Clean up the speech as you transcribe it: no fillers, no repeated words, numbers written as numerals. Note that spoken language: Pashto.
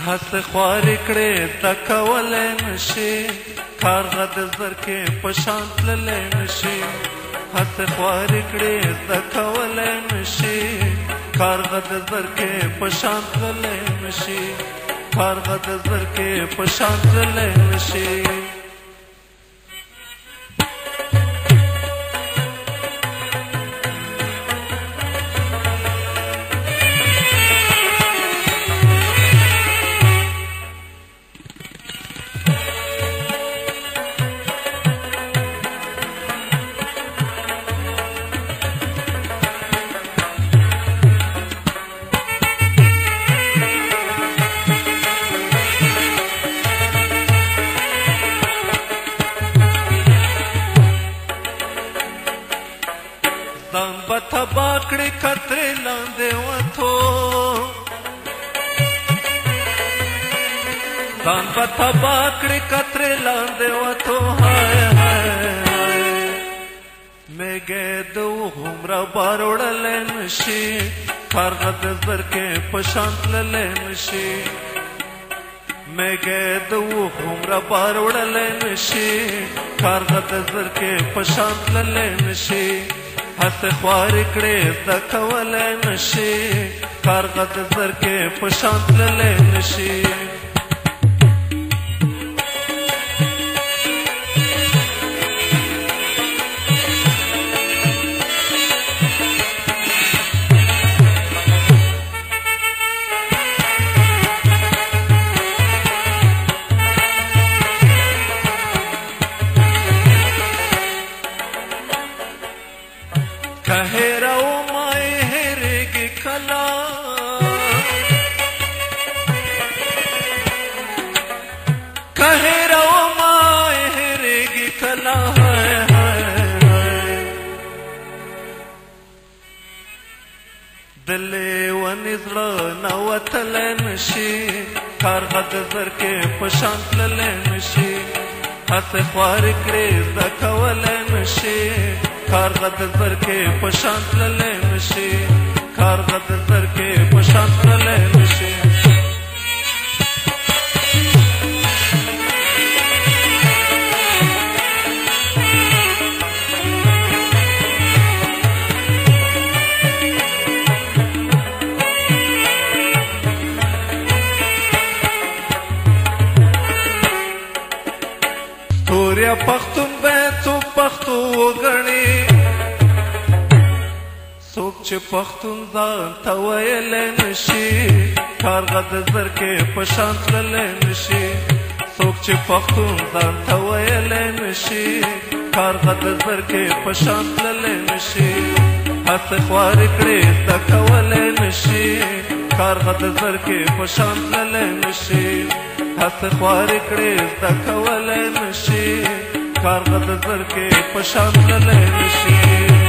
هڅه خوارې کړې زده کولی نشي کارغه د زرکې په شان تللی نشي هڅه خوارې کړې زده کولی نشي کارغه د زرکې په شان تللی نشي کارغه د زرکې په شان تللی نشي ځان به تبا کړې کترې لاندې وتو ځان به تبا کړې کترې لاندې وتو هاي هاي میږی د هومره بار وړلی نشي کارغه د زرکې په شان تللی نشي میږی د هومره بار وړلی نشي کارغه د زرکې په شان تللی نشي هڅه خوارې کړې زده کولی نشي کارغه د زرکې په شان تللی نشي که هیره وما یې هېرېږي کله که هیره وما یې هېرېږي کله هی هی هی د لیوني زړه نه وتلی نشي کارغه د زرکې په شان تللی نشي هڅې خوارې کړې زده کولی نشي کارغه د زرکې په شان تللی نشي کارغه د زرکې په شان تللی نشي ستوریا پښتون باید څوک پښتو وګڼي څوک چې پښتون ځان ته ویلی نشي کارغه د زرکې په شان تللی نشي څوک چې پښتون ځان ته ویلی نشي کارغه د زرکې په شان تللی نشي هڅه خوارې کړې زده کولی نشي کارغه د زرکې په شان تللی نشي هڅه خوارې کړې زده کولی نشي کارغه د زرکې په شان تللی نشي